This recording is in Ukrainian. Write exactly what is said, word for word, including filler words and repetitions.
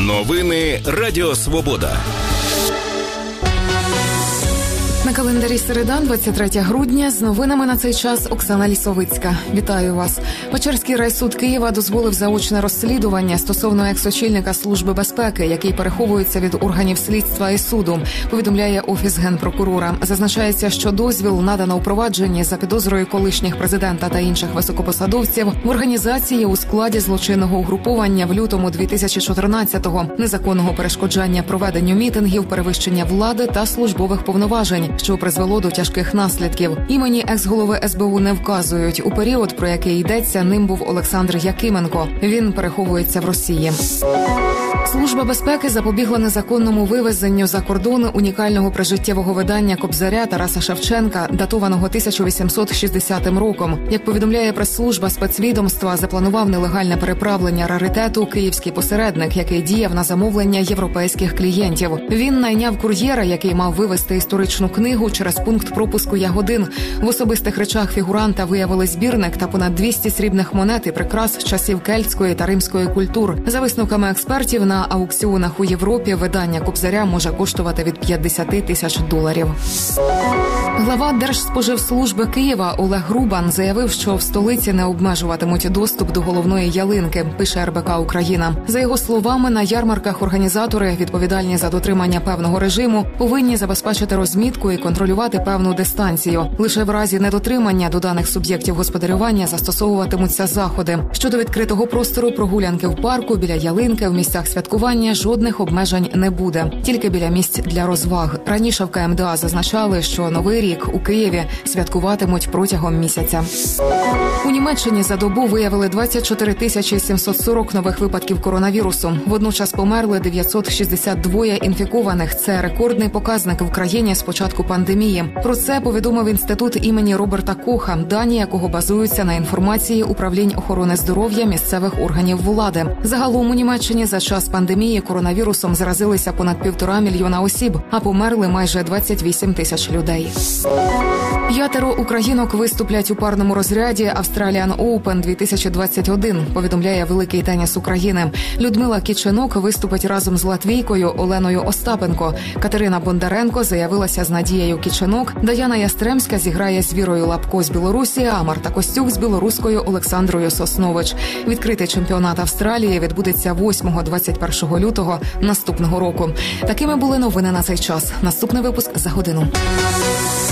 Новини Радіо Свобода. На календарі середа, двадцять третє грудня. З новинами на цей час Оксана Лісовицька. Вітаю вас. Печерський райсуд Києва дозволив заочне розслідування стосовно екс-очільника Служби безпеки, який переховується від органів слідства і суду, повідомляє Офіс Генпрокурора. Зазначається, що дозвіл надано у провадженні за підозрою колишніх президента та інших високопосадовців в організації у складі злочинного угруповання в лютому дві тисячі чотирнадцятого, незаконного перешкоджання проведенню мітингів, перевищення влади та службових повноважень, що призвело до тяжких наслідків. Імені екс-голови ес бе у не вказують. У період, про який йдеться, ним був Олександр Якименко. Він переховується в Росії. Служба безпеки запобігла незаконному вивезенню за кордон унікального прижиттєвого видання Кобзаря Тараса Шевченка, датованого тисяча вісімсот шістдесятим роком. Як повідомляє прес-служба спецвідомства, запланував нелегальне переправлення раритету київський посередник, який діяв на замовлення європейських клієнтів. Він найняв кур'єра, який мав вивезти історичну книгу через пункт пропуску Ягодин. В особистих речах фігуранта виявили збірник та понад двісті срібних монет і прикрас з часів кельтської та римської культур. За висновками експертів, на аукціонах у Європі видання Кобзаря може коштувати від п'ятдесят тисяч доларів. Глава Держспоживслужби Києва Олег Рубан заявив, що в столиці не обмежуватимуть доступ до головної ялинки, пише ер бе ка Україна. За його словами, на ярмарках організатори, відповідальні за дотримання певного режиму, повинні забезпечити розмітку і контролювати певну дистанцію. Лише в разі недотримання до даних суб'єктів господарювання застосовуватимуться заходи. Щодо відкритого простору, прогулянки в парку, біля ялинки, в місцях святкування жодних обмежень не буде. Тільки біля місць для розваг. Раніше в ка ем де а зазначали, що Новий рік у Києві святкуватимуть протягом місяця. У Німеччині за добу виявили двадцять чотири тисячі сімсот сорок нових випадків коронавірусу. Водночас померли дев'ятсот шістдесят два інфікованих. Це рекордний показник в країні з початку пандемії. Про це повідомив інститут імені Роберта Коха, дані якого базуються на інформації управлінь охорони здоров'я місцевих органів влади. Загалом у Німеччині за час пандемії коронавірусом заразилися понад півтора мільйона осіб, а померли майже двадцять вісім тисяч людей. П'ятеро українок виступлять у парному розряді Australian Open дві тисячі двадцять один, повідомляє Великий теніс України. Людмила Кіченок виступить разом з латвійкою Оленою Остапенко. Катерина Бондаренко заявилася з Надією Кіченок. Даяна Ястремська зіграє з Вірою Лапко з Білорусі, а Марта Костюк з білоруською Олександрою Соснович. Відкритий чемпіонат Австралії відбудеться восьмого-двадцять першого лютого наступного року. Такими були новини на цей час. Наступний випуск за годину.